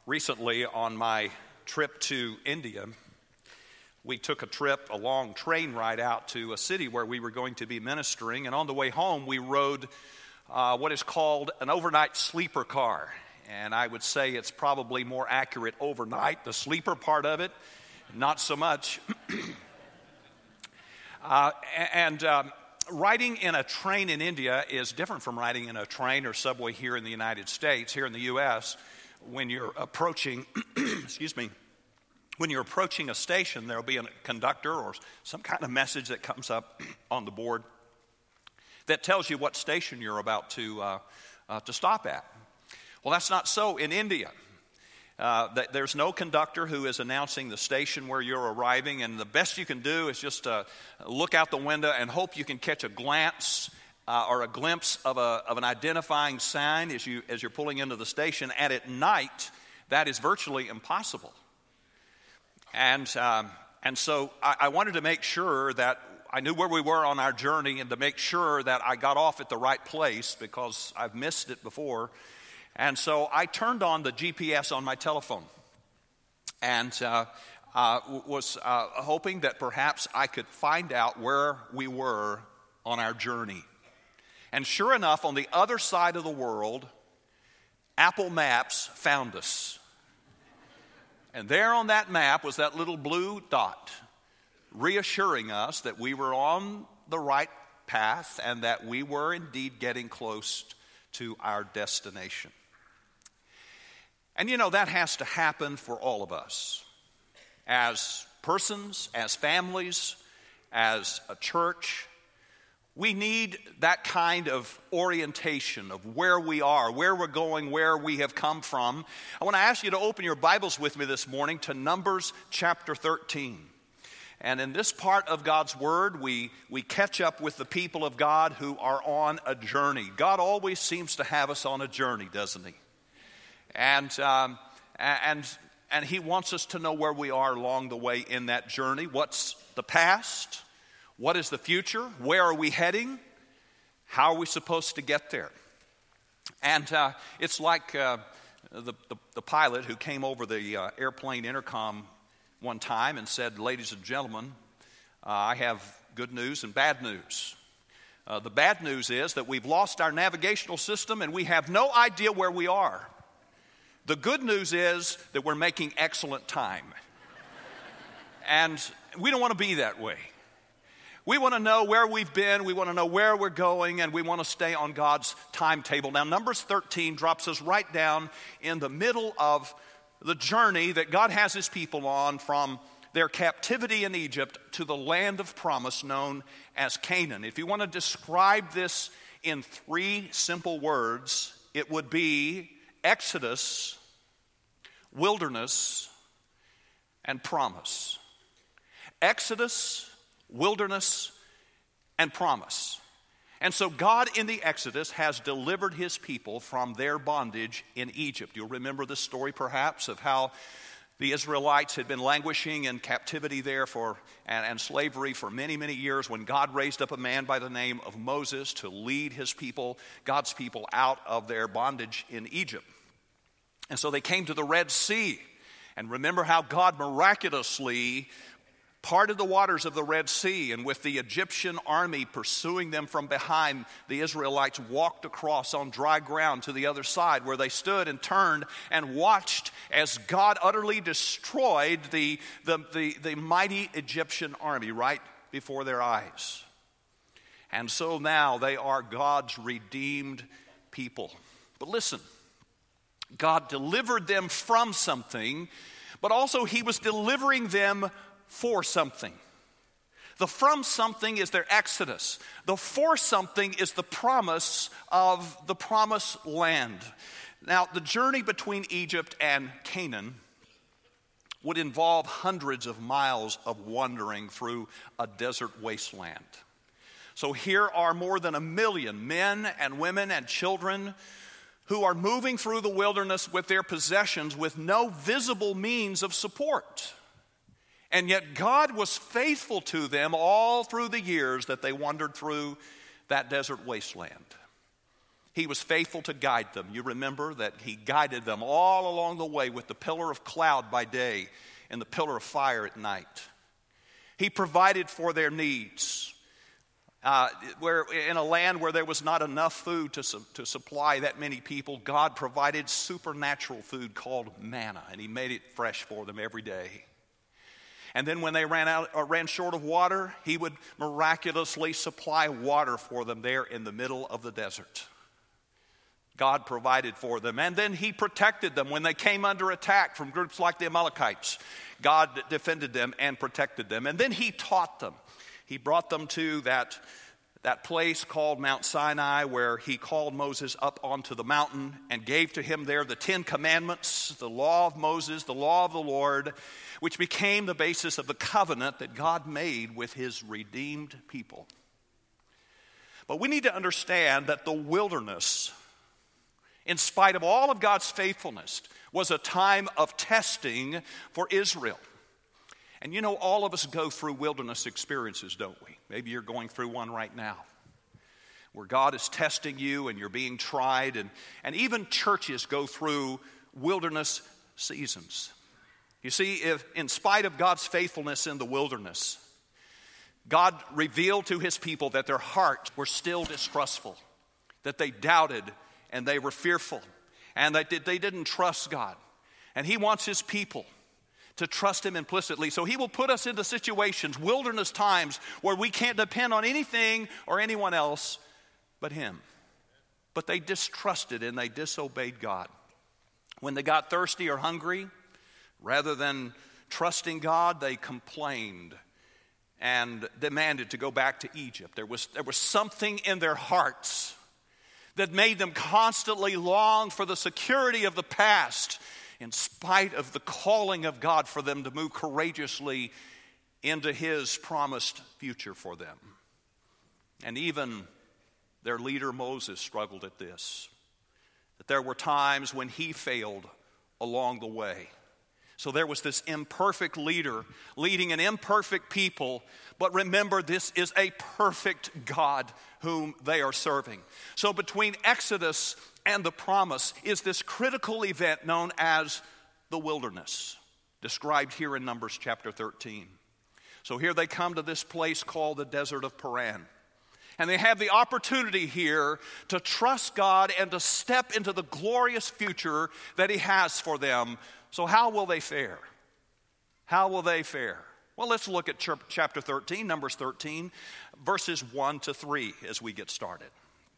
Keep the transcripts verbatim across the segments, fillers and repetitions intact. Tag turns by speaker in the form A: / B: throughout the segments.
A: Recently, on my trip to India, we took a trip, a long train ride out to a city where we were going to be ministering. And on the way home, we rode uh, what is called an overnight sleeper car. And I would say it's probably more accurate overnight. The sleeper part of it, not so much. uh, and um, riding in a train in India is different from riding in a train or subway here in the United States, here in the U S When you're approaching, excuse me, when you're approaching a station, there'll be a conductor or some kind of message that comes up on the board that tells you what station you're about to uh, uh, to stop at. Well, that's not so in India. Uh, th- there's no conductor who is announcing the station where you're arriving, and the best you can do is just uh, look out the window and hope you can catch a glance Uh, or a glimpse of, a, of an identifying sign as, you, as you're pulling into the station. And at night, that is virtually impossible. And, um, and so I, I wanted to make sure that I knew where we were on our journey and to make sure that I got off at the right place because I've missed it before. And so I turned on the G P S on my telephone and uh, uh, was uh, hoping that perhaps I could find out where we were on our journey. And sure enough, on the other side of the world, Apple Maps found us. And there on that map was that little blue dot, reassuring us that we were on the right path and that we were indeed getting close to our destination. And you know, that has to happen for all of us. As persons, as families, as a church, we need that kind of orientation of where we are, where we're going, where we have come from. I want to ask you to open your Bibles with me this morning to Numbers chapter thirteen. And in this part of God's Word, we, we catch up with the people of God who are on a journey. God always seems to have us on a journey, doesn't He? And, um, and, and He wants us to know where we are along the way in that journey. What's the past? What is the future? Where are we heading? How are we supposed to get there? And uh, it's like uh, the, the, the pilot who came over the uh, airplane intercom one time and said, "Ladies and gentlemen, uh, I have good news and bad news. Uh, the bad news is that we've lost our navigational system and we have no idea where we are. The good news is that we're making excellent time." And we don't want to be that way. We want to know where we've been, we want to know where we're going, and we want to stay on God's timetable. Now, Numbers thirteen drops us right down in the middle of the journey that God has His people on from their captivity in Egypt to the land of promise known as Canaan. If you want to describe this in three simple words, it would be Exodus, wilderness, and promise. Exodus, wilderness, and promise. And so God in the Exodus has delivered His people from their bondage in Egypt. You'll remember the story perhaps of how the Israelites had been languishing in captivity there for and, and slavery for many, many years when God raised up a man by the name of Moses to lead His people, God's people, out of their bondage in Egypt. And so they came to the Red Sea. And remember how God miraculously parted the waters of the Red Sea, and with the Egyptian army pursuing them from behind, the Israelites walked across on dry ground to the other side, where they stood and turned and watched as God utterly destroyed the, the, the, the mighty Egyptian army right before their eyes. And so now they are God's redeemed people. But listen, God delivered them from something, but also He was delivering them for something. The from something is their exodus. The for something is the promise of the promised land. Now, the journey between Egypt and Canaan would involve hundreds of miles of wandering through a desert wasteland. So here are more than a million men and women and children who are moving through the wilderness with their possessions with no visible means of support. And yet God was faithful to them all through the years that they wandered through that desert wasteland. He was faithful to guide them. You remember that he guided them all along the way with the pillar of cloud by day and the pillar of fire at night. He provided for their needs. Uh, where in a land where there was not enough food to, su- to supply that many people, God provided supernatural food called manna, and he made it fresh for them every day. And then when they ran out or ran short of water, he would miraculously supply water for them there in the middle of the desert. God provided for them. And then he protected them when they came under attack from groups like the Amalekites. God defended them and protected them. And then he taught them. He brought them to that, that place called Mount Sinai, where he called Moses up onto the mountain and gave to him there the Ten Commandments, the law of Moses, the law of the Lord, which became the basis of the covenant that God made with his redeemed people. But we need to understand that the wilderness, in spite of all of God's faithfulness, was a time of testing for Israel. And you know, all of us go through wilderness experiences, don't we? Maybe you're going through one right now, where God is testing you and you're being tried. And, and even churches go through wilderness seasons. You see, if in spite of God's faithfulness in the wilderness, God revealed to his people that their hearts were still distrustful, that they doubted and they were fearful, and that they didn't trust God. And he wants his people to trust him implicitly. So he will put us into situations, wilderness times, where we can't depend on anything or anyone else but him. But they distrusted and they disobeyed God. When they got thirsty or hungry, rather than trusting God, they complained and demanded to go back to Egypt. There was, there was something in their hearts that made them constantly long for the security of the past, in spite of the calling of God for them to move courageously into his promised future for them. And even their leader Moses struggled at this, that there were times when he failed along the way. So there was this imperfect leader leading an imperfect people, but remember, this is a perfect God whom they are serving. So between Exodus and the promise is this critical event known as the wilderness, described here in Numbers chapter thirteen. So here they come to this place called the desert of Paran. And they have the opportunity here to trust God and to step into the glorious future that he has for them. So how will they fare? How will they fare? Well, let's look at chapter thirteen, Numbers thirteen, verses one to three as we get started.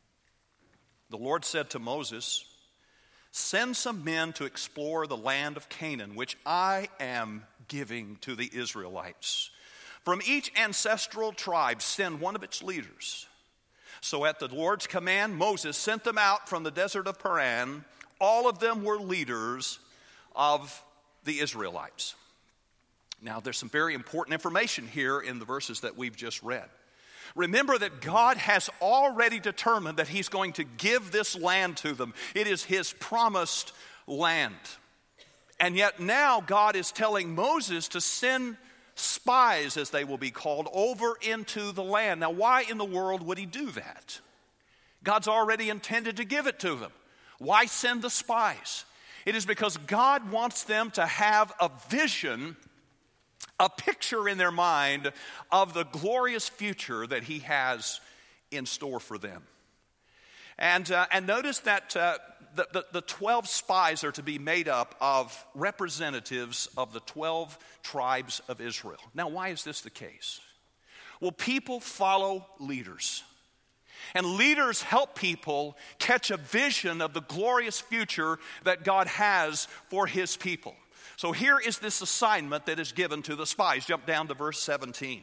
A: The Lord said to Moses, "Send some men to explore the land of Canaan, which I am giving to the Israelites. From each ancestral tribe, send one of its leaders." So at the Lord's command, Moses sent them out from the desert of Paran. All of them were leaders of the Israelites. Now, there's some very important information here in the verses that we've just read. Remember that God has already determined that he's going to give this land to them. It is his promised land. And yet now God is telling Moses to send spies, as they will be called, over into the land. Now, why in the world would he do that? God's already intended to give it to them. Why send the spies? It is because God wants them to have a vision, a picture in their mind of the glorious future that he has in store for them. And, uh, and notice that uh, the, the, the twelve spies are to be made up of representatives of the twelve tribes of Israel. Now, why is this the case? Well, people follow leaders. And leaders help people catch a vision of the glorious future that God has for his people. So here is this assignment that is given to the spies. Jump down to verse seventeen.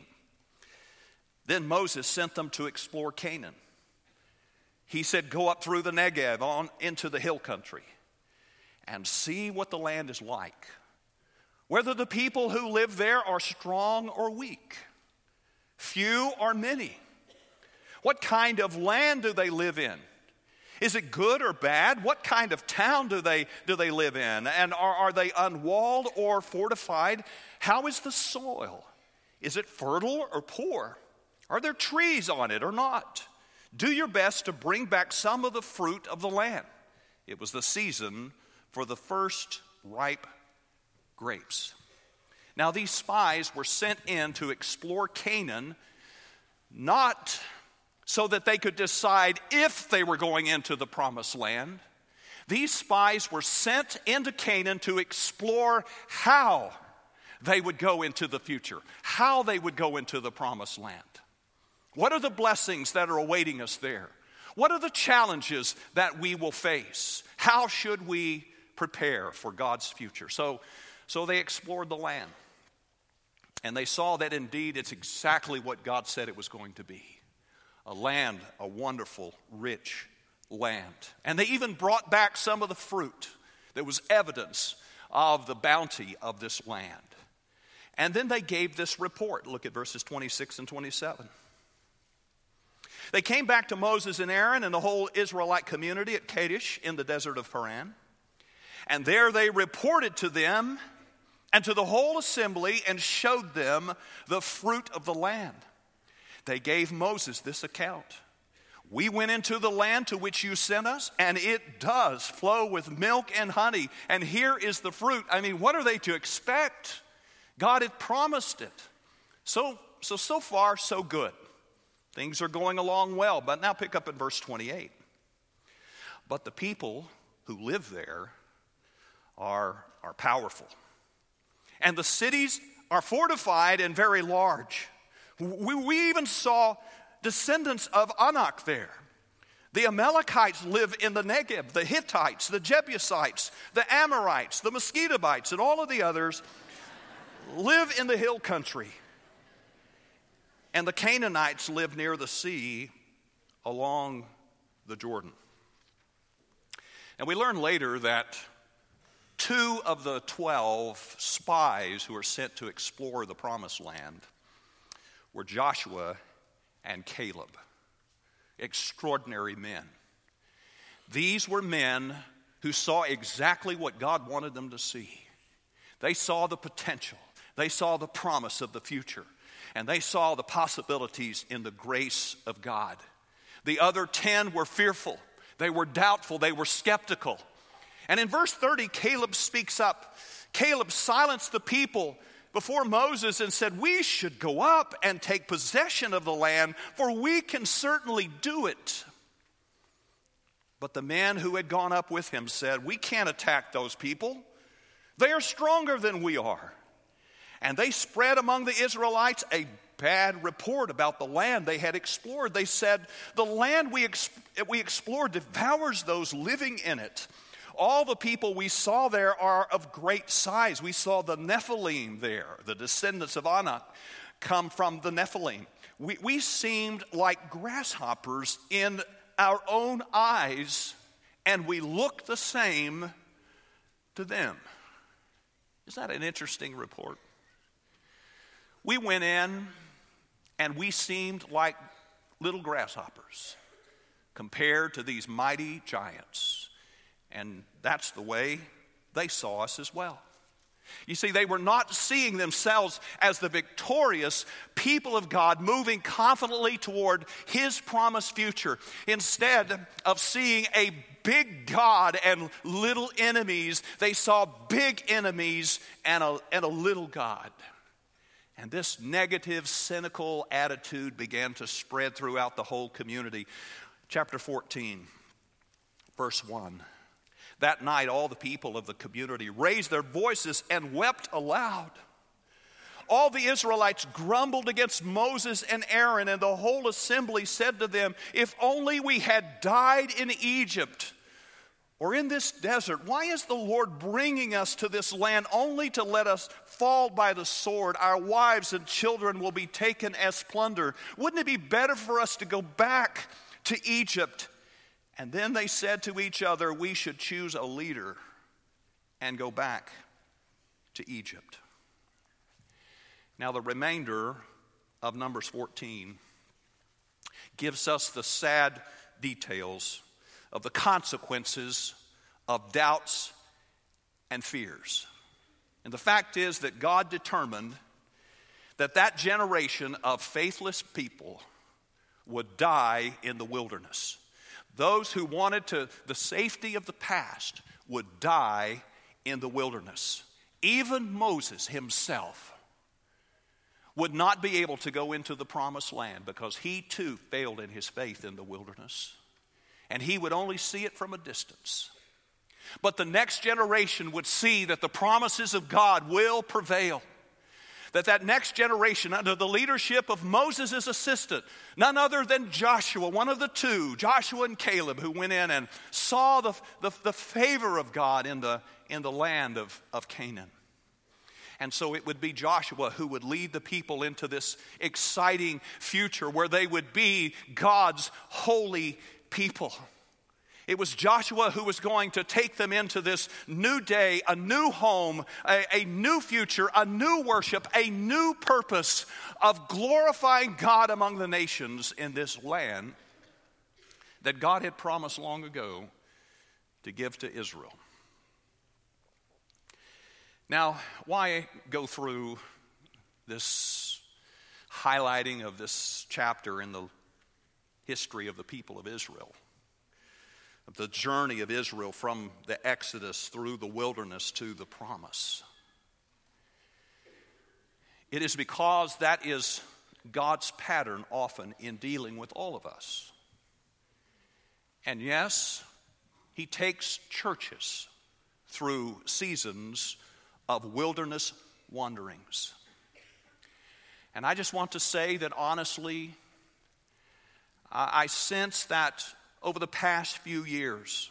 A: Then Moses sent them to explore Canaan. He said, "Go up through the Negev on into the hill country and see what the land is like, whether the people who live there are strong or weak, few or many. What kind of land do they live in? Is it good or bad? What kind of town do they do they live in? And are, are they unwalled or fortified? How is the soil? Is it fertile or poor? Are there trees on it or not? Do your best to bring back some of the fruit of the land. It was the season for the first ripe grapes. Now these spies were sent in to explore Canaan, not so that they could decide if they were going into the promised land. These spies were sent into Canaan to explore how they would go into the future, how they would go into the promised land. What are the blessings that are awaiting us there? What are the challenges that we will face? How should we prepare for God's future? So, so they explored the land. And they saw that indeed it's exactly what God said it was going to be. A land, a wonderful, rich land. And they even brought back some of the fruit that was evidence of the bounty of this land. And then they gave this report. Look at verses twenty-six and twenty-seven. They came back to Moses and Aaron and the whole Israelite community at Kadesh in the desert of Paran. And there they reported to them and to the whole assembly and showed them the fruit of the land. They gave Moses this account. We went into the land to which you sent us, and it does flow with milk and honey. And here is the fruit. I mean, what are they to expect? God had promised it. So, so, so far, so good. Things are going along well. But now pick up in verse twenty-eight. But the people who live there are, are powerful. And the cities are fortified and very large. We, we even saw descendants of Anak there. The Amalekites live in the Negev. The Hittites, the Jebusites, the Amorites, the Mosquitobites, and all of the others live in the hill country. And the Canaanites live near the sea along the Jordan. And we learn later that two of the twelve spies who were sent to explore the promised land were Joshua and Caleb. Extraordinary men. These were men who saw exactly what God wanted them to see. They saw the potential. They saw the promise of the future. And they saw the possibilities in the grace of God. The other ten were fearful. They were doubtful. They were skeptical. And in verse thirty, Caleb speaks up. Caleb silenced the people before Moses and said, we should go up and take possession of the land, for we can certainly do it. But the men who had gone up with him said, we can't attack those people. They are stronger than we are. And they spread among the Israelites a bad report about the land they had explored. They said, the land we, ex- we explored devours those living in it. All the people we saw there are of great size. We saw the Nephilim there. The descendants of Anak come from the Nephilim. We, we seemed like grasshoppers in our own eyes, and we looked the same to them. Isn't that an interesting report? We went in and we seemed like little grasshoppers compared to these mighty giants. And that's the way they saw us as well. You see, they were not seeing themselves as the victorious people of God moving confidently toward His promised future. Instead of seeing a big God and little enemies, they saw big enemies and a, and a little God. And this negative, cynical attitude began to spread throughout the whole community. Chapter fourteen, verse one. That night, all the people of the community raised their voices and wept aloud. All the Israelites grumbled against Moses and Aaron, and the whole assembly said to them, if only we had died in Egypt or in this desert. Why is the Lord bringing us to this land only to let us fall by the sword? Our wives and children will be taken as plunder. Wouldn't it be better for us to go back to Egypt? And then they said to each other, we should choose a leader and go back to Egypt. Now the remainder of Numbers fourteen gives us the sad details of the consequences of doubts and fears. And the fact is that God determined that that generation of faithless people would die in the wilderness. Those who wanted to the safety of the past would die in the wilderness. Even Moses himself would not be able to go into the promised land because he too failed in his faith in the wilderness. And he would only see it from a distance. But the next generation would see that the promises of God will prevail. That that next generation, under the leadership of Moses' assistant, none other than Joshua, one of the two, Joshua and Caleb, who went in and saw the, the, the favor of God in the, in the land of, of Canaan. And so it would be Joshua who would lead the people into this exciting future where they would be God's holy people. It was Joshua who was going to take them into this new day, a new home, a, a new future, a new worship, a new purpose of glorifying God among the nations in this land that God had promised long ago to give to Israel. Now, why go through this highlighting of this chapter in the history of the people of Israel? Of the journey of Israel from the Exodus through the wilderness to the promise. It is because that is God's pattern often in dealing with all of us. And yes, He takes churches through seasons of wilderness wanderings. And I just want to say that honestly, I sense that over the past few years,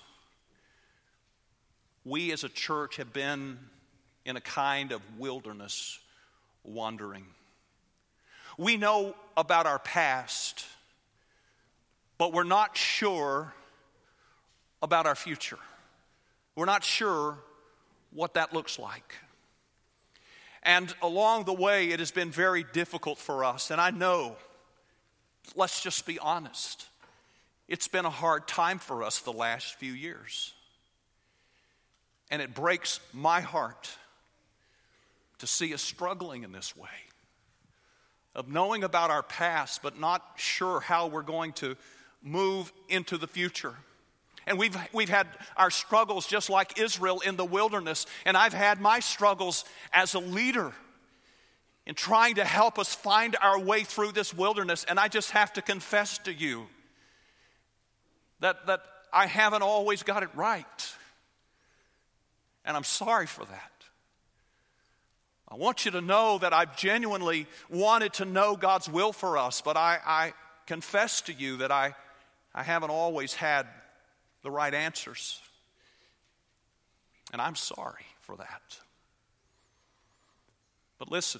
A: we as a church have been in a kind of wilderness wandering. We know about our past, but we're not sure about our future. We're not sure what that looks like. And along the way, it has been very difficult for us. And I know, let's just be honest, it's been a hard time for us the last few years. And it breaks my heart to see us struggling in this way. Of knowing about our past, but not sure how we're going to move into the future. And we've we've had our struggles just like Israel in the wilderness. And I've had my struggles as a leader in trying to help us find our way through this wilderness. And I just have to confess to you that, that I haven't always got it right. And I'm sorry for that. I want you to know that I've genuinely wanted to know God's will for us, but I, I confess to you that I, I haven't always had the right answers. And I'm sorry for that. But listen,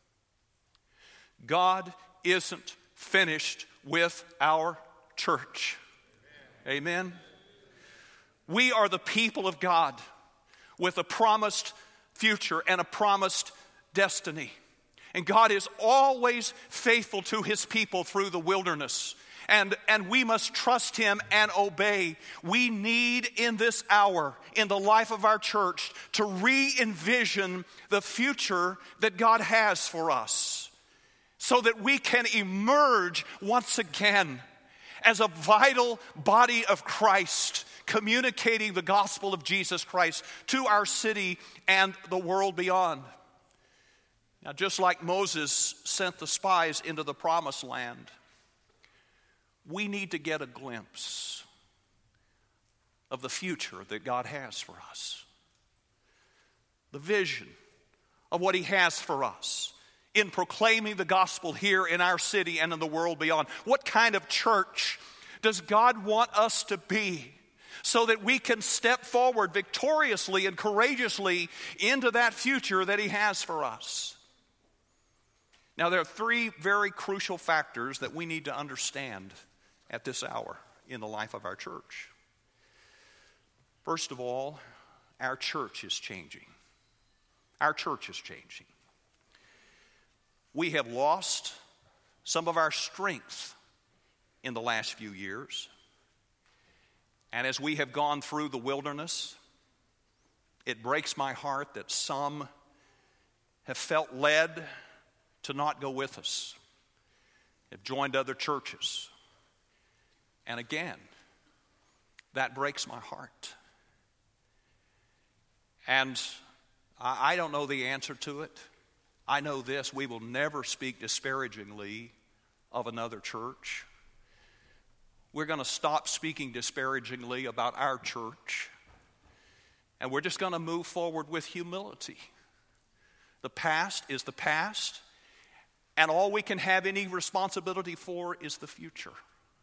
A: God isn't finished with our church. Amen. We are the people of God with a promised future and a promised destiny. And God is always faithful to His people through the wilderness. And, and we must trust Him and obey. We need in this hour, in the life of our church, to re-envision the future that God has for us, so that we can emerge once again as a vital body of Christ, communicating the gospel of Jesus Christ to our city and the world beyond. Now, just like Moses sent the spies into the promised land, we need to get a glimpse of the future that God has for us. The vision of what He has for us in proclaiming the gospel here in our city and in the world beyond. What kind of church does God want us to be so that we can step forward victoriously and courageously into that future that He has for us? Now, there are three very crucial factors that we need to understand at this hour in the life of our church. First of all, our church is changing. Our church is changing. We have lost some of our strength in the last few years. And as we have gone through the wilderness, it breaks my heart that some have felt led to not go with us, have joined other churches. And again, that breaks my heart. And I don't know the answer to it. I know this: we will never speak disparagingly of another church. We're going to stop speaking disparagingly about our church. And we're just going to move forward with humility. The past is the past, and all we can have any responsibility for is the future.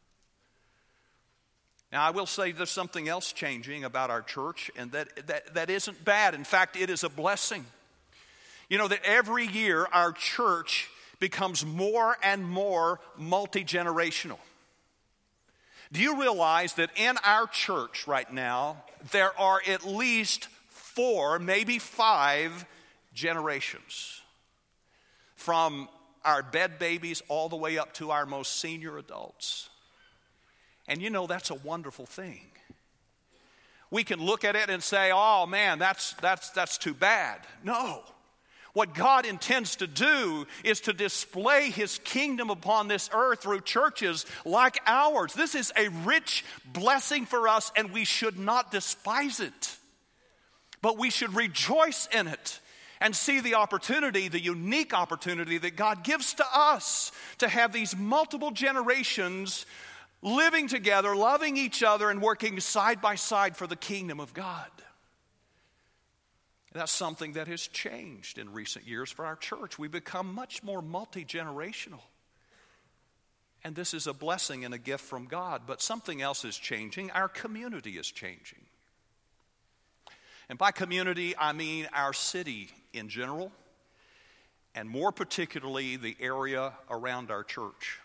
A: Now, I will say there's something else changing about our church, and that, that, that isn't bad. In fact, it is a blessing. You know that every year our church becomes more and more multi-generational. Do you realize that in our church right now, there are at least four, maybe five generations? From our bed babies all the way up to our most senior adults. And you know, that's a wonderful thing. We can look at it and say, oh man, that's, that's, that's too bad. No. What God intends to do is to display His kingdom upon this earth through churches like ours. This is a rich blessing for us, and we should not despise it. But we should rejoice in it and see the opportunity, the unique opportunity that God gives to us to have these multiple generations living together, loving each other, and working side by side for the kingdom of God. That's something that has changed in recent years for our church. We've become much more multi-generational. And this is a blessing and a gift from God. But something else is changing. Our community is changing. And by community, I mean our city in general, and more particularly the area around our church.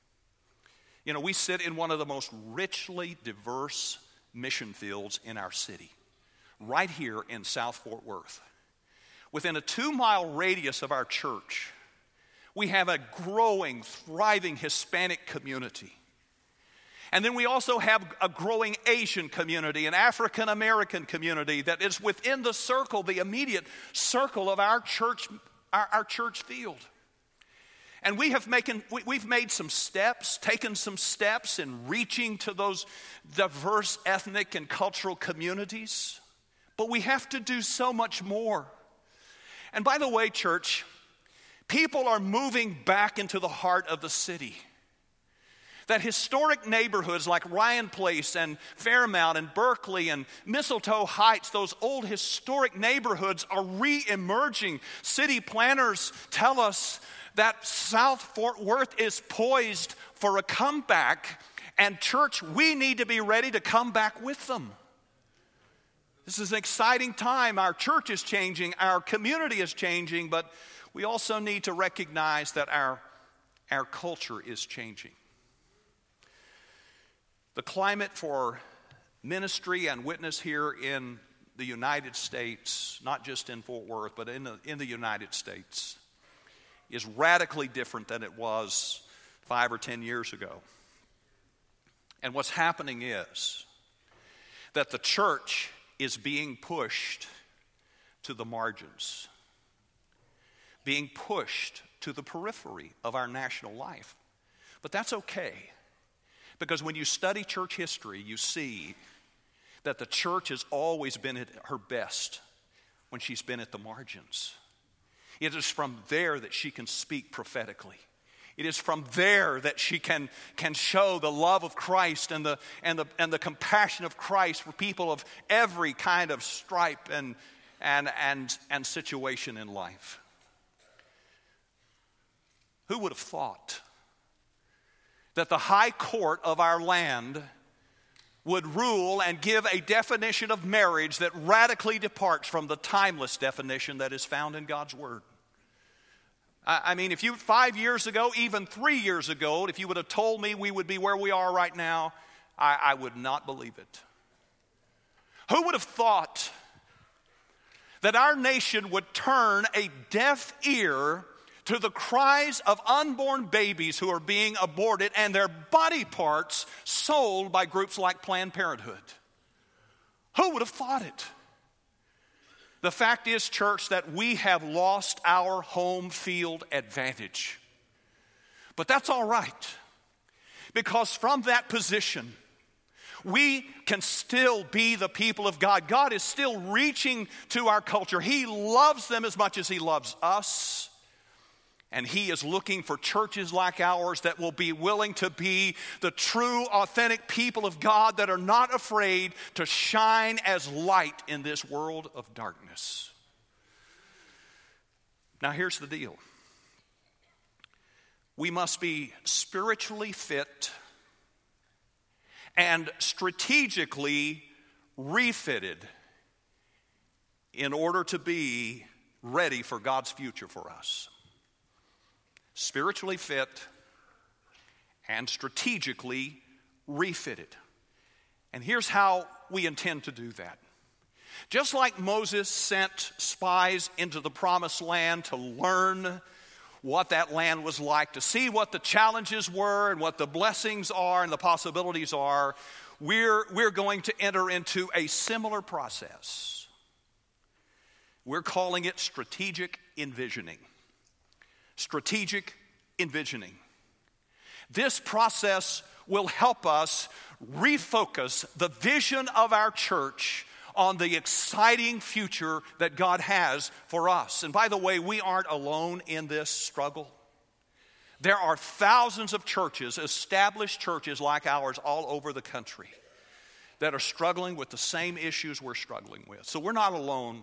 A: You know, we sit in one of the most richly diverse mission fields in our city, right here in South Fort Worth. Within a two-mile radius of our church, we have a growing, thriving Hispanic community. And then we also have a growing Asian community, an African American community that is within the circle, the immediate circle of our church, our, our church field. And we have making, we, we've made some steps, taken some steps in reaching to those diverse ethnic and cultural communities. But we have to do so much more. And by the way, church, people are moving back into the heart of the city. That historic neighborhoods like Ryan Place and Fairmount and Berkeley and Mistletoe Heights, those old historic neighborhoods are re-emerging. City planners tell us that South Fort Worth is poised for a comeback, and church, we need to be ready to come back with them. This is an exciting time. Our church is changing, our community is changing, but we also need to recognize that our, our culture is changing. The climate for ministry and witness here in the United States, not just in Fort Worth, but in the, in the United States, is radically different than it was five or ten years ago. And what's happening is that the church is being pushed to the margins, being pushed to the periphery of our national life. But that's okay, because when you study church history, you see that the church has always been at her best when she's been at the margins. It is from there that she can speak prophetically. It is from there that she can, can show the love of Christ and the, and, the, and the compassion of Christ for people of every kind of stripe and, and, and, and situation in life. Who would have thought that the high court of our land would rule and give a definition of marriage that radically departs from the timeless definition that is found in God's Word? I mean, if you, five years ago, even three years ago, if you would have told me we would be where we are right now, I, I would not believe it. Who would have thought that our nation would turn a deaf ear to the cries of unborn babies who are being aborted and their body parts sold by groups like Planned Parenthood? Who would have thought it? The fact is, church, that we have lost our home field advantage. But that's all right, Because from that position, we can still be the people of God. God is still reaching to our culture. He loves them as much as He loves us. And He is looking for churches like ours that will be willing to be the true, authentic people of God that are not afraid to shine as light in this world of darkness. Now here's the deal. We must be spiritually fit and strategically refitted in order to be ready for God's future for us. Spiritually fit and strategically refitted. And here's how we intend to do that. Just like Moses sent spies into the promised land to learn what that land was like, to see what the challenges were and what the blessings are and the possibilities are, we're, we're going to enter into a similar process. We're calling it strategic envisioning. Strategic envisioning. This process will help us refocus the vision of our church on the exciting future that God has for us. And by the way, we aren't alone in this struggle. There are thousands of churches, established churches like ours all over the country that are struggling with the same issues we're struggling with. So we're not alone.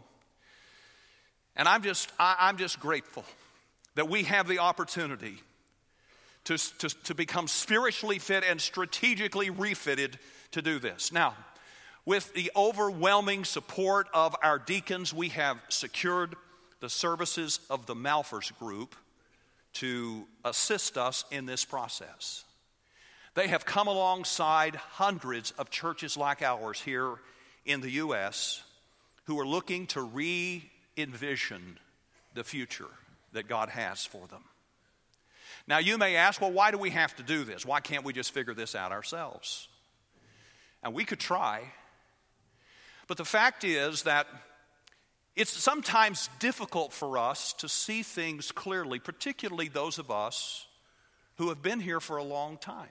A: And I'm just, I, I'm just grateful that we have the opportunity to, to, to become spiritually fit and strategically refitted to do this. Now, with the overwhelming support of our deacons, we have secured the services of the Malphurs Group to assist us in this process. They have come alongside hundreds of churches like ours here in the U S who are looking to re-envision the future that God has for them. Now you may ask, well, why do we have to do this? Why can't we just figure this out ourselves? And we could try, but the fact is that it's sometimes difficult for us to see things clearly, particularly those of us who have been here for a long time.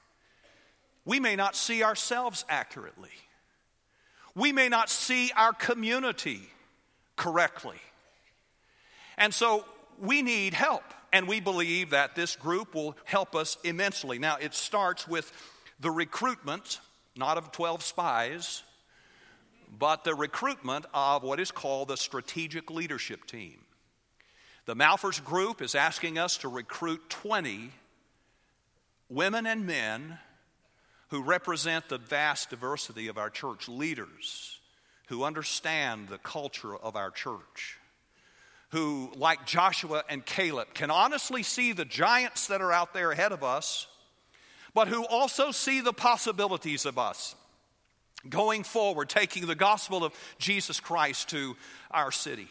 A: We may not see ourselves accurately. We may not see our community correctly. And so we need help, and we believe that this group will help us immensely. Now, it starts with the recruitment, not of twelve spies, but the recruitment of what is called the strategic leadership team. The Malphurs Group is asking us to recruit twenty women and men who represent the vast diversity of our church, leaders who understand the culture of our church, who, like Joshua and Caleb, can honestly see the giants that are out there ahead of us, but who also see the possibilities of us going forward, taking the gospel of Jesus Christ to our city.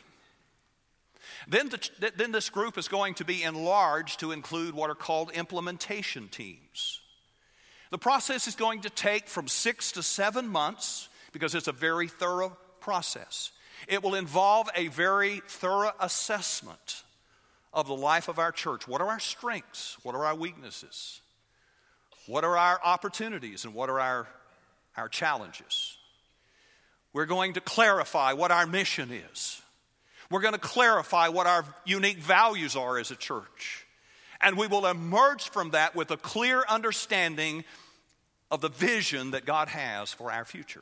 A: Then, the, then this group is going to be enlarged to include what are called implementation teams. The process is going to take from six to seven months because it's a very thorough process. It will involve a very thorough assessment of the life of our church. What are our strengths? What are our weaknesses? What are our opportunities and what are our, our challenges? We're going to clarify what our mission is. We're going to clarify what our unique values are as a church. And we will emerge from that with a clear understanding of the vision that God has for our future.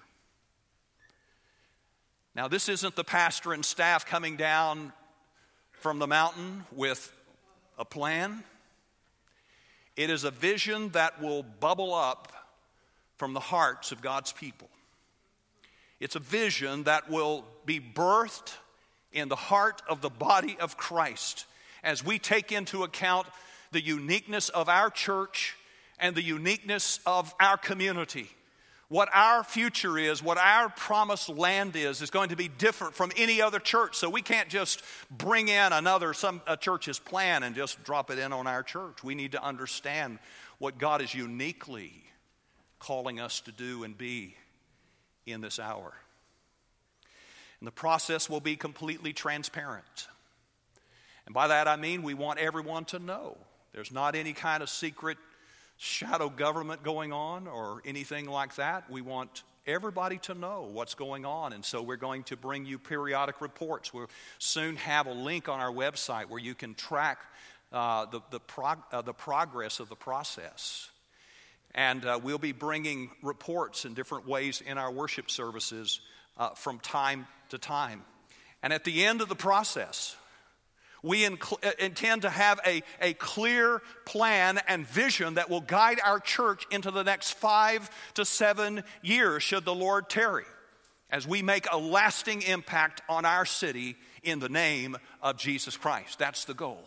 A: Now, this isn't the pastor and staff coming down from the mountain with a plan. It is a vision that will bubble up from the hearts of God's people. It's a vision that will be birthed in the heart of the body of Christ as we take into account the uniqueness of our church and the uniqueness of our community. What our future is, what our promised land is, is going to be different from any other church. So we can't just bring in another some a church's plan and just drop it in on our church. We need to understand what God is uniquely calling us to do and be in this hour. And the process will be completely transparent. And by that I mean we want everyone to know. There's not any kind of secret shadow government going on or anything like that. We want everybody to know what's going on, and so we're going to bring you periodic reports. We'll soon have a link on our website where you can track uh, the, the, prog- uh, the progress of the process. And uh, we'll be bringing reports in different ways in our worship services uh, from time to time. And at the end of the process, we inc- intend to have a, a clear plan and vision that will guide our church into the next five to seven years, should the Lord tarry, as we make a lasting impact on our city in the name of Jesus Christ. That's the goal.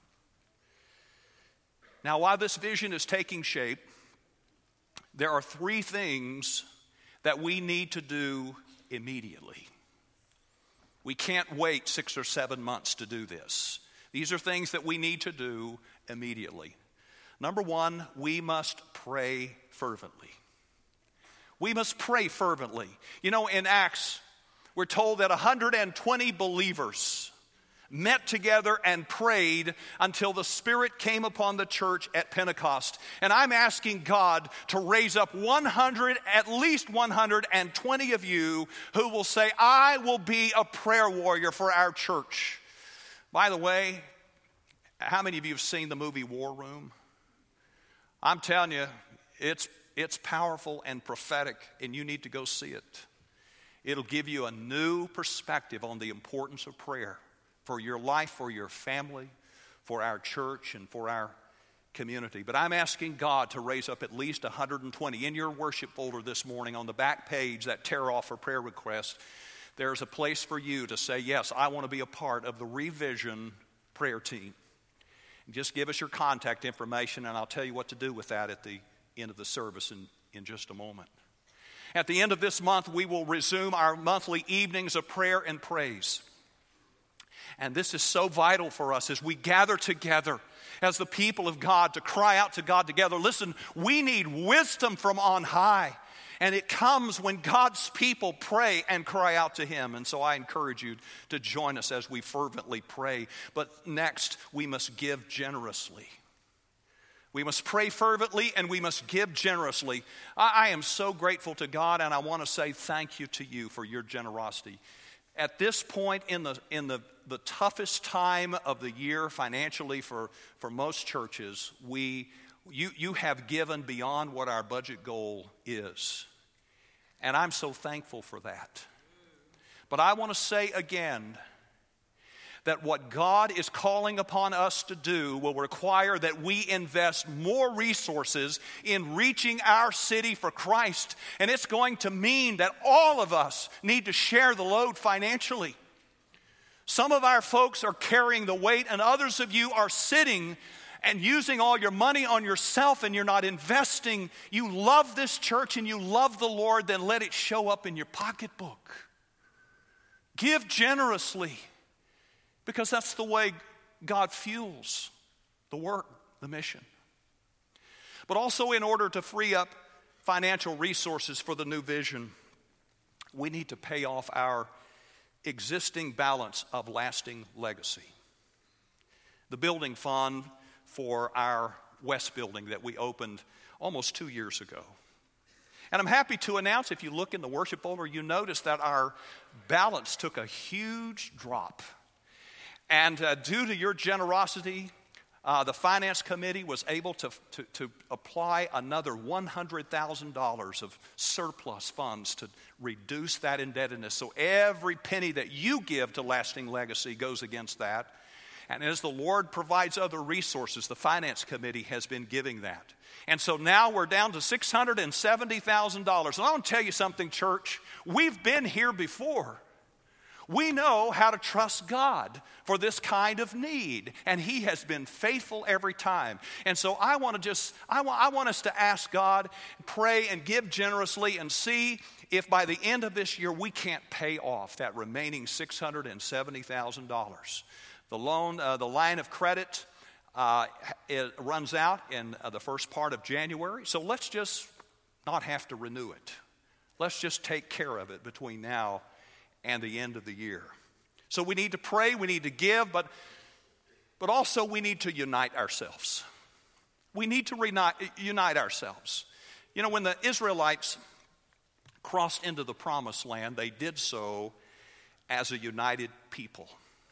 A: Now, while this vision is taking shape, there are three things that we need to do immediately. We can't wait six or seven months to do this. These are things that we need to do immediately. Number one, we must pray fervently. We must pray fervently. You know, in Acts, we're told that one hundred twenty believers met together and prayed until the Spirit came upon the church at Pentecost. And I'm asking God to raise up one hundred, at least one hundred twenty of you who will say, I will be a prayer warrior for our church. By the way, how many of you have seen the movie War Room? I'm telling you, it's, it's powerful and prophetic, and you need to go see it. It'll give you a new perspective on the importance of prayer for your life, for your family, for our church, and for our community. But I'm asking God to raise up at least one hundred twenty. In your worship folder this morning, on the back page, that tear off for prayer request, there's a place for you to say, yes, I want to be a part of the Revision prayer team. And just give us your contact information, and I'll tell you what to do with that at the end of the service in, in just a moment. At the end of this month, we will resume our monthly evenings of prayer and praise. And this is so vital for us as we gather together as the people of God to cry out to God together. Listen, we need wisdom from on high. And it comes when God's people pray and cry out to Him. And so I encourage you to join us as we fervently pray. But next, we must give generously. We must pray fervently and we must give generously. I, I am so grateful to God, and I want to say thank you to you for your generosity. At this point in the in the, the toughest time of the year financially for, for most churches, we you you have given beyond what our budget goal is. And I'm so thankful for that. But I want to say again that what God is calling upon us to do will require that we invest more resources in reaching our city for Christ. And it's going to mean that all of us need to share the load financially. Some of our folks are carrying the weight, and others of you are sitting and using all your money on yourself, and you're not investing. You love this church and you love the Lord, then let it show up in your pocketbook. Give generously. Because that's the way God fuels the work, the mission. But also, in order to free up financial resources for the new vision, we need to pay off our existing balance of lasting legacy. The building fund for our West building that we opened almost two years ago. And I'm happy to announce, if you look in the worship folder, you notice that our balance took a huge drop. And uh, due to your generosity, uh, the finance committee was able to, to, to apply another one hundred thousand dollars of surplus funds to reduce that indebtedness. So every penny that you give to Lasting Legacy goes against that. And as the Lord provides other resources, the finance committee has been giving that. And so now we're down to six hundred seventy thousand dollars. And I want to tell you something, church. We've been here before. We know how to trust God for this kind of need, and He has been faithful every time. And so I want to just, I want, I want us to ask God, pray and give generously, and see if by the end of this year we can't pay off that remaining six hundred seventy thousand dollars. The loan, uh, the line of credit, uh, it runs out in uh, the first part of January. So let's just not have to renew it. Let's just take care of it between now and the end of the year. So we need to pray, we need to give, but, but also we need to unite ourselves. We need to reunite, unite ourselves. You know, when the Israelites crossed into the promised land, they did so as a united people.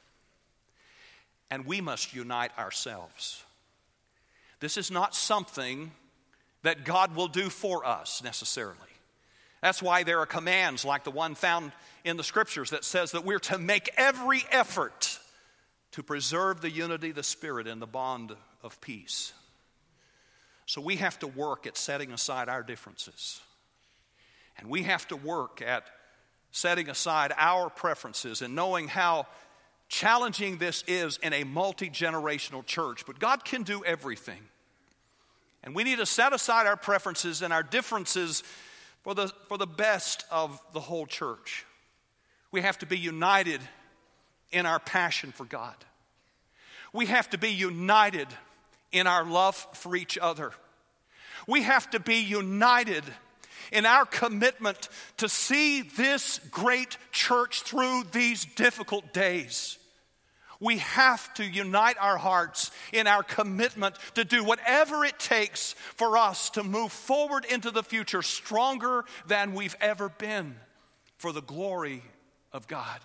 A: And we must unite ourselves. This is not something that God will do for us necessarily. That's why there are commands like the one found in the scriptures that says that we're to make every effort to preserve the unity of the Spirit and the bond of peace. So we have to work at setting aside our differences. And we have to work at setting aside our preferences and knowing how challenging this is in a multi-generational church. But God can do everything. And we need to set aside our preferences and our differences for the, for the best of the whole church. We have to be united in our passion for God. We have to be united in our love for each other. We have to be united in our commitment to see this great church through these difficult days. We have to unite our hearts in our commitment to do whatever it takes for us to move forward into the future stronger than we've ever been for the glory of God.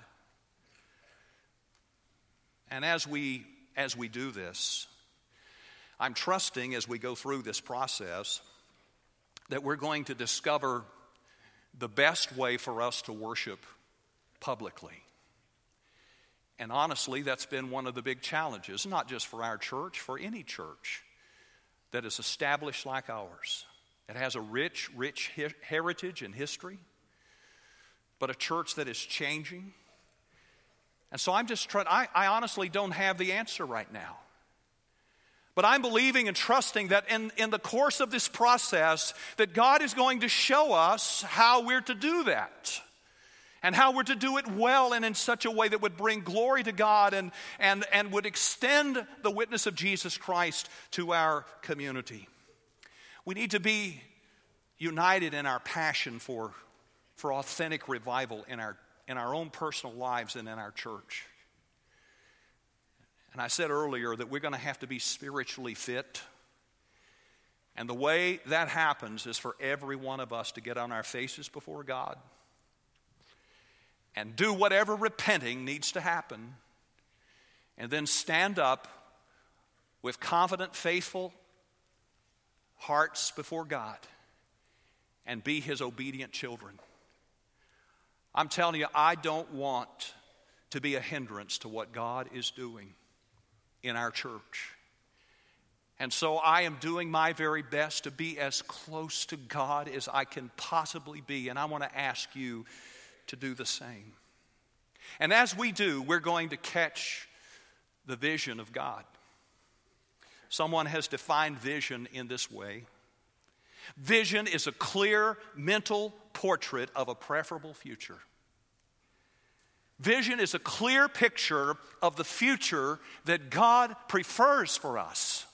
A: And as we as we do this, I'm trusting as we go through this process that we're going to discover the best way for us to worship publicly. And honestly, that's been one of the big challenges, not just for our church, for any church that is established like ours. It has a rich, rich heritage and history, but a church that is changing. And so I'm just trying, I, I honestly don't have the answer right now. But I'm believing and trusting that in, in the course of this process, that God is going to show us how we're to do that. And how we're to do it well and in such a way that would bring glory to God and, and, and would extend the witness of Jesus Christ to our community. We need to be united in our passion for, for authentic revival in our, in our own personal lives and in our church. And I said earlier that we're going to have to be spiritually fit. And the way that happens is for every one of us to get on our faces before God and do whatever repenting needs to happen, and then stand up with confident, faithful hearts before God and be His obedient children. I'm telling you, I don't want to be a hindrance to what God is doing in our church. And so I am doing my very best to be as close to God as I can possibly be, and I want to ask you to do the same. And as we do, we're going to catch the vision of God. Someone has defined vision in this way. Vision is a clear mental portrait of a preferable future. Vision is a clear picture of the future that God prefers for us.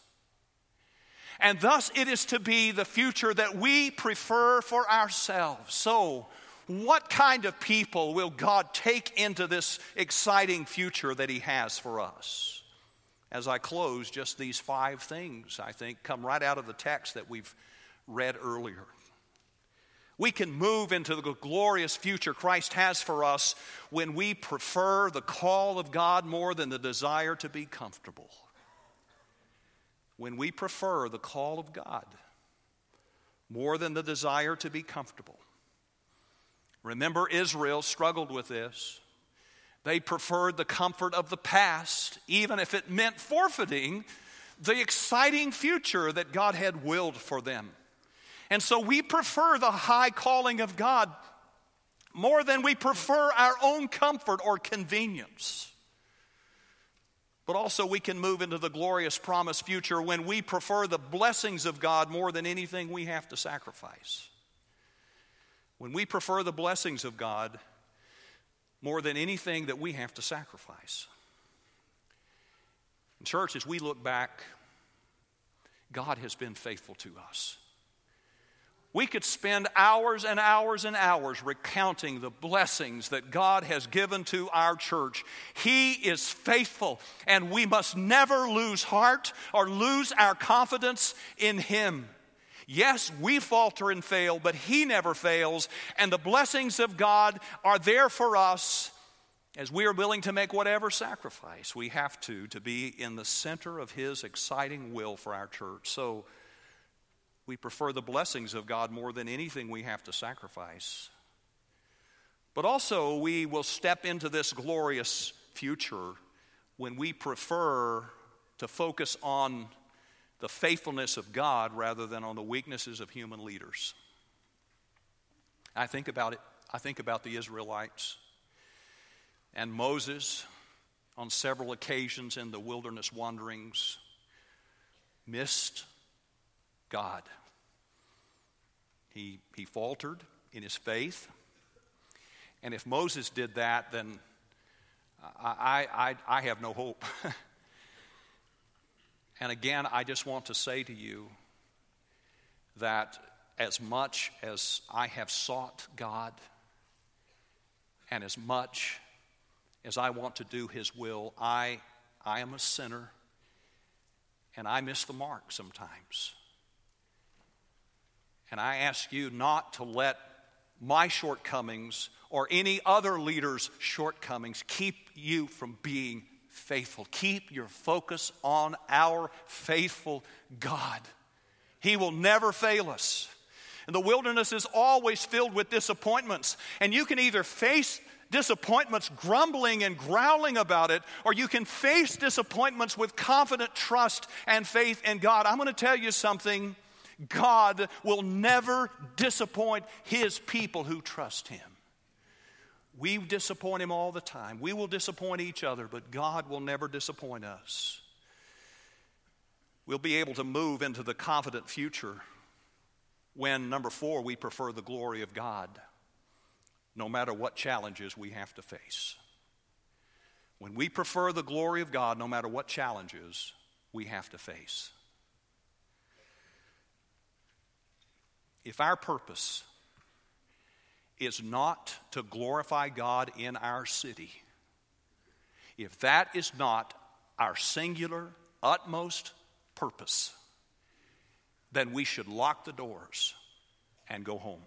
A: And thus it is to be the future that we prefer for ourselves. So, what kind of people will God take into this exciting future that He has for us? As I close, just these five things, I think, come right out of the text that we've read earlier. We can move into the glorious future Christ has for us when we prefer the call of God more than the desire to be comfortable. When we prefer the call of God more than the desire to be comfortable. Remember, Israel struggled with this. They preferred the comfort of the past, even if it meant forfeiting the exciting future that God had willed for them. And so we prefer the high calling of God more than we prefer our own comfort or convenience. But also we can move into the glorious promised future when we prefer the blessings of God more than anything we have to sacrifice. When we prefer the blessings of God more than anything that we have to sacrifice. In church, as we look back, God has been faithful to us. We could spend hours and hours and hours recounting the blessings that God has given to our church. He is faithful, and we must never lose heart or lose our confidence in Him. Yes, we falter and fail, but He never fails, and the blessings of God are there for us as we are willing to make whatever sacrifice we have to to be in the center of His exciting will for our church. So, we prefer the blessings of God more than anything we have to sacrifice. But also, we will step into this glorious future when we prefer to focus on the faithfulness of God rather than on the weaknesses of human leaders. I think about it. I think about the Israelites and Moses on several occasions in the wilderness wanderings missed God. He, he faltered in his faith. And if Moses did that, then I, I, I have no hope. And again, I just want to say to you that as much as I have sought God and as much as I want to do His will, I, I am a sinner and I miss the mark sometimes. And I ask you not to let my shortcomings or any other leader's shortcomings keep you from being faithful. Keep your focus on our faithful God. He will never fail us. And the wilderness is always filled with disappointments. And you can either face disappointments grumbling and growling about it, or you can face disappointments with confident trust and faith in God. I'm going to tell you something. God will never disappoint His people who trust Him. We disappoint Him all the time. We will disappoint each other, but God will never disappoint us. We'll be able to move into the confident future when, number four, we prefer the glory of God, no matter what challenges we have to face. When we prefer the glory of God, no matter what challenges we have to face. If our purpose is not to glorify God in our city, if that is not our singular, utmost purpose, then we should lock the doors and go home.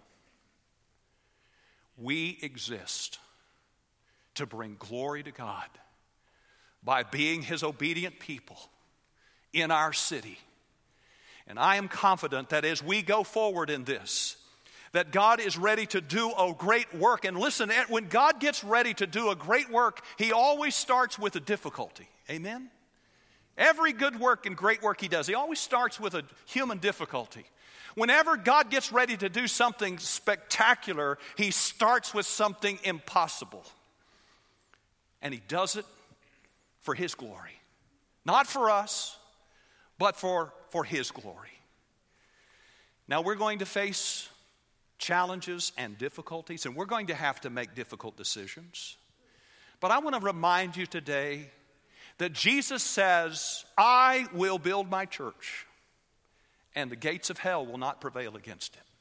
A: We exist to bring glory to God by being His obedient people in our city. And I am confident that as we go forward in this, that God is ready to do a great work. And listen, when God gets ready to do a great work, He always starts with a difficulty. Amen? Every good work and great work He does, He always starts with a human difficulty. Whenever God gets ready to do something spectacular, He starts with something impossible. And He does it for His glory. Not for us, but for, for His glory. Now we're going to face challenges and difficulties, and we're going to have to make difficult decisions. But I want to remind you today that Jesus says, I will build my church, and the gates of hell will not prevail against it.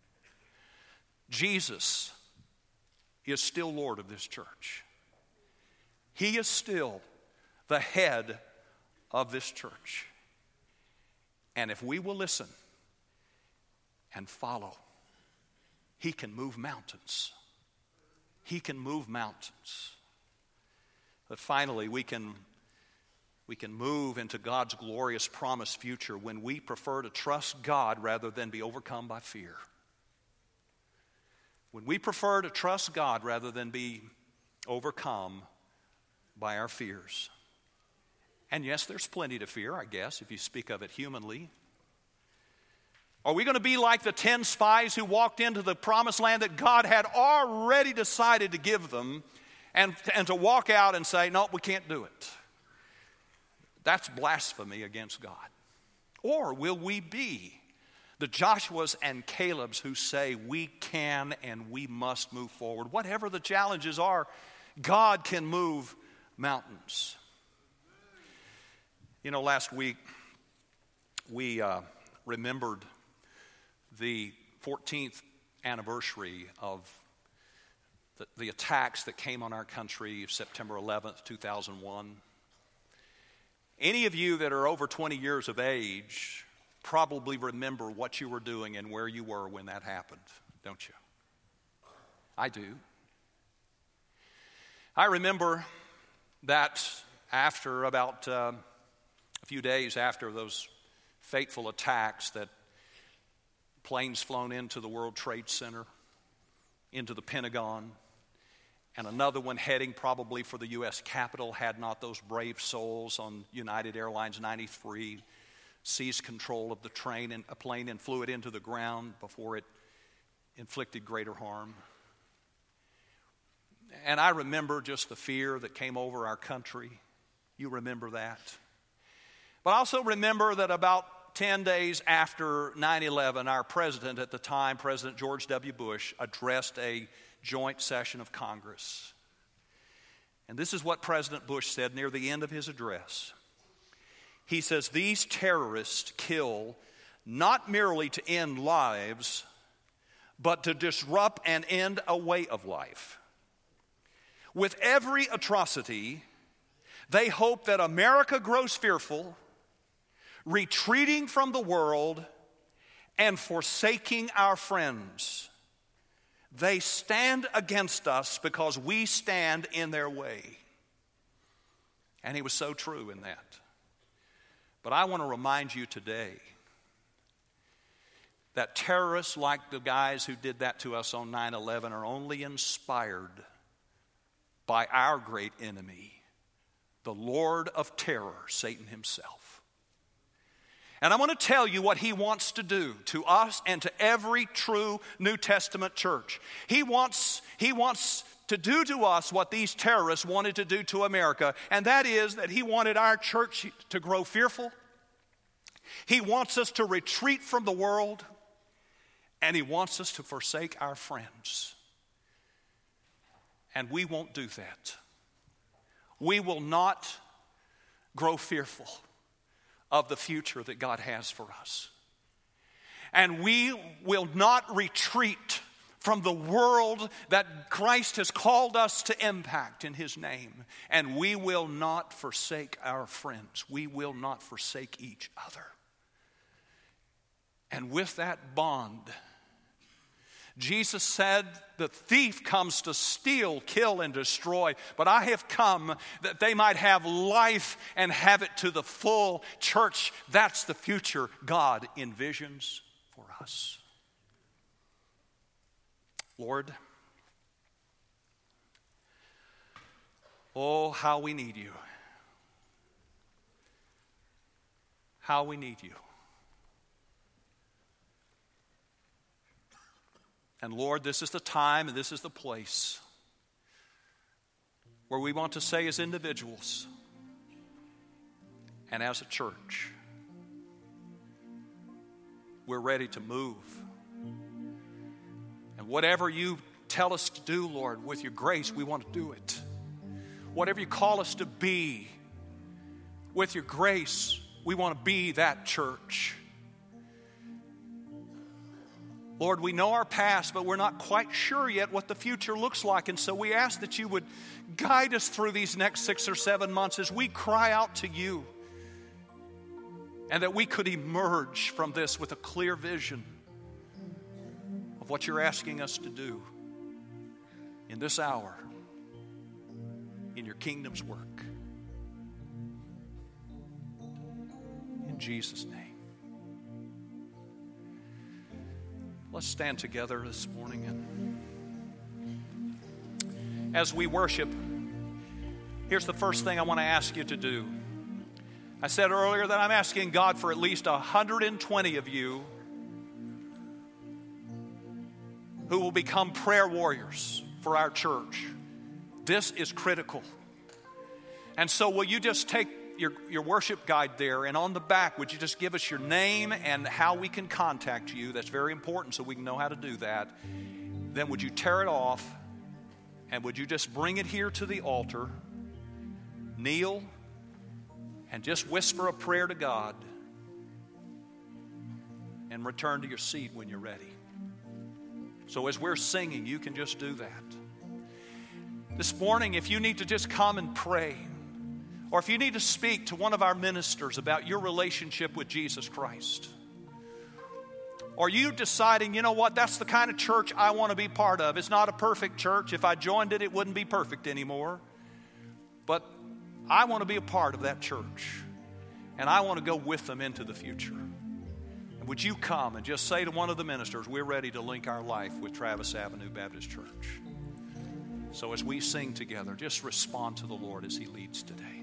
A: Jesus is still Lord of this church. He is still the head of this church. And if we will listen and follow, He can move mountains. He can move mountains. But finally, we can, we can move into God's glorious promised future when we prefer to trust God rather than be overcome by fear. When we prefer to trust God rather than be overcome by our fears. And yes, there's plenty to fear, I guess, if you speak of it humanly. Are we going to be like the ten spies who walked into the promised land that God had already decided to give them and, and to walk out and say, no, we can't do it? That's blasphemy against God. Or will we be the Joshuas and Calebs who say we can and we must move forward? Whatever the challenges are, God can move mountains. You know, last week we uh, remembered the fourteenth anniversary of the, the attacks that came on our country September eleventh, two thousand one. Any of you that are over twenty years of age probably remember what you were doing and where you were when that happened, don't you? I do. I remember that after about uh, a few days after those fateful attacks, that planes flown into the World Trade Center, into the Pentagon, and another one heading probably for the U S Capitol had not those brave souls on United Airlines ninety-three seized control of the train and a plane and flew it into the ground before it inflicted greater harm. And I remember just the fear that came over our country. You remember that. But I also remember that about ten days after nine eleven, our president at the time, President George W. Bush, addressed a joint session of Congress. And this is what President Bush said near the end of his address. He says, "These terrorists kill not merely to end lives, but to disrupt and end a way of life. With every atrocity, they hope that America grows fearful, retreating from the world and forsaking our friends. They stand against us because we stand in their way." And he was so true in that. But I want to remind you today that terrorists like the guys who did that to us on nine eleven are only inspired by our great enemy, the Lord of terror, Satan himself. And I want to tell you what he wants to do to us and to every true New Testament church. He wants, he wants to do to us what these terrorists wanted to do to America, and that is that he wanted our church to grow fearful. He wants us to retreat from the world, and he wants us to forsake our friends. And we won't do that. We will not grow fearful of the future that God has for us. And we will not retreat from the world that Christ has called us to impact in his name. And we will not forsake our friends. We will not forsake each other. And with that bond, Jesus said, "The thief comes to steal, kill, and destroy, but I have come that they might have life and have it to the full." Church, that's the future God envisions for us. Lord, oh, how we need you. How we need you. And Lord, this is the time and this is the place where we want to say as individuals and as a church, we're ready to move. And whatever you tell us to do, Lord, with your grace, we want to do it. Whatever you call us to be, with your grace, we want to be that church. Lord, we know our past, but we're not quite sure yet what the future looks like. And so we ask that you would guide us through these next six or seven months as we cry out to you. And that we could emerge from this with a clear vision of what you're asking us to do in this hour, in your kingdom's work. In Jesus' name. Let's stand together this morning. And as we worship, here's the first thing I want to ask you to do. I said earlier that I'm asking God for at least one hundred twenty of you who will become prayer warriors for our church. This is critical. And so will you just take your, your worship guide there, and on the back, would you just give us your name and how we can contact you? That's very important so we can know how to do that. Then would you tear it off, and would you just bring it here to the altar, kneel, and just whisper a prayer to God, and return to your seat when you're ready. So as we're singing, you can just do that. This morning, if you need to just come and pray, or if you need to speak to one of our ministers about your relationship with Jesus Christ, or you deciding, you know what, that's the kind of church I want to be part of. It's not a perfect church. If I joined it, it wouldn't be perfect anymore. But I want to be a part of that church. And I want to go with them into the future. And would you come and just say to one of the ministers, we're ready to link our life with Travis Avenue Baptist Church. So as we sing together, just respond to the Lord as He leads today.